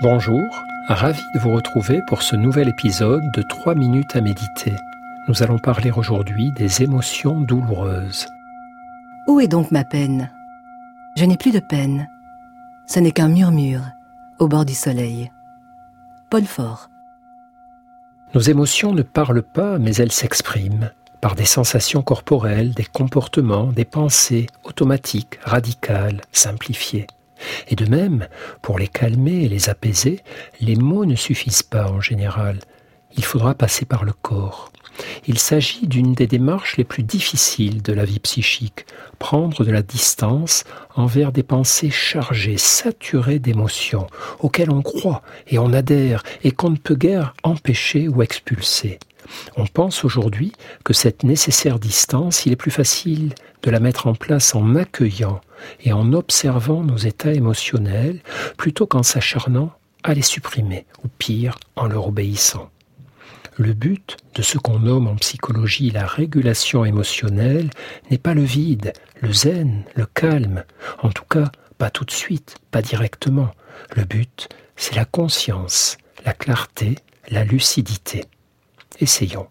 Bonjour, ravi de vous retrouver pour ce nouvel épisode de 3 minutes à méditer. Nous allons parler aujourd'hui des émotions douloureuses. Où est donc ma peine ? Je n'ai plus de peine. Ce n'est qu'un murmure au bord du soleil. Paul Fort. Nos émotions ne parlent pas, mais elles s'expriment par des sensations corporelles, des comportements, des pensées automatiques, radicales, simplifiées. Et de même, pour les calmer et les apaiser, les mots ne suffisent pas en général. Il faudra passer par le corps. Il s'agit d'une des démarches les plus difficiles de la vie psychique, prendre de la distance envers des pensées chargées, saturées d'émotions, auxquelles on croit et on adhère et qu'on ne peut guère empêcher ou expulser. On pense aujourd'hui que cette nécessaire distance, il est plus facile de la mettre en place en accueillant et en observant nos états émotionnels plutôt qu'en s'acharnant à les supprimer, ou pire, en leur obéissant. Le but de ce qu'on nomme en psychologie la régulation émotionnelle n'est pas le vide, le zen, le calme. En tout cas, pas tout de suite, pas directement. Le but, c'est la conscience, la clarté, la lucidité. Essayons.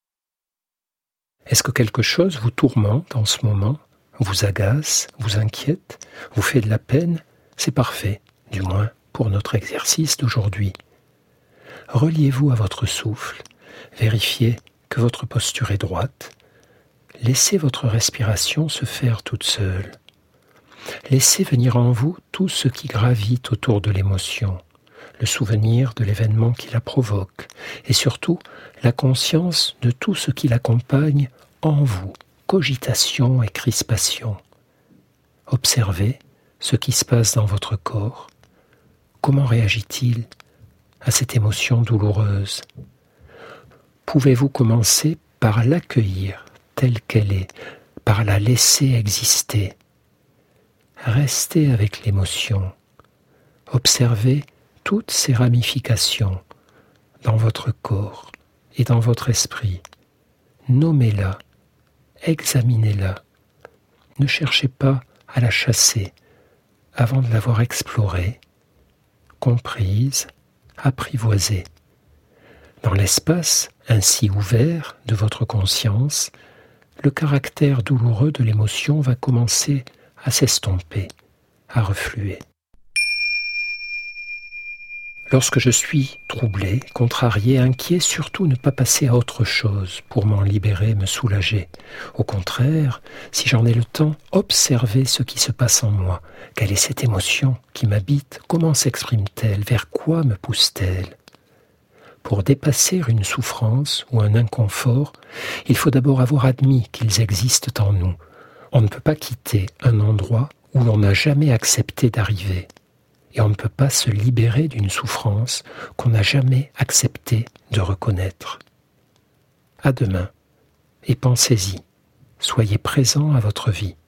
Est-ce que quelque chose vous tourmente en ce moment, vous agace, vous inquiète, vous fait de la peine ? C'est parfait, du moins pour notre exercice d'aujourd'hui. Reliez-vous à votre souffle, vérifiez que votre posture est droite, laissez votre respiration se faire toute seule. Laissez venir en vous tout ce qui gravite autour de l'émotion, le souvenir de l'événement qui la provoque, et surtout la conscience de tout ce qui l'accompagne en vous, cogitation et crispation. Observez ce qui se passe dans votre corps. Comment réagit-il à cette émotion douloureuse ? Pouvez-vous commencer par l'accueillir telle qu'elle est, par la laisser exister ? Restez avec l'émotion. Observez toutes ses ramifications dans votre corps et dans votre esprit. Nommez-la, examinez-la. Ne cherchez pas à la chasser avant de l'avoir explorée, comprise, apprivoisée. Dans l'espace ainsi ouvert de votre conscience, le caractère douloureux de l'émotion va commencer à s'estomper, à refluer. Lorsque je suis troublé, contrarié, inquiet, surtout ne pas passer à autre chose pour m'en libérer, me soulager. Au contraire, si j'en ai le temps, observer ce qui se passe en moi. Quelle est cette émotion qui m'habite ? Comment s'exprime-t-elle ? Vers quoi me pousse-t-elle ? Pour dépasser une souffrance ou un inconfort, il faut d'abord avoir admis qu'ils existent en nous. On ne peut pas quitter un endroit où l'on n'a jamais accepté d'arriver. Et on ne peut pas se libérer d'une souffrance qu'on n'a jamais accepté de reconnaître. À demain, et pensez-y, soyez présent à votre vie.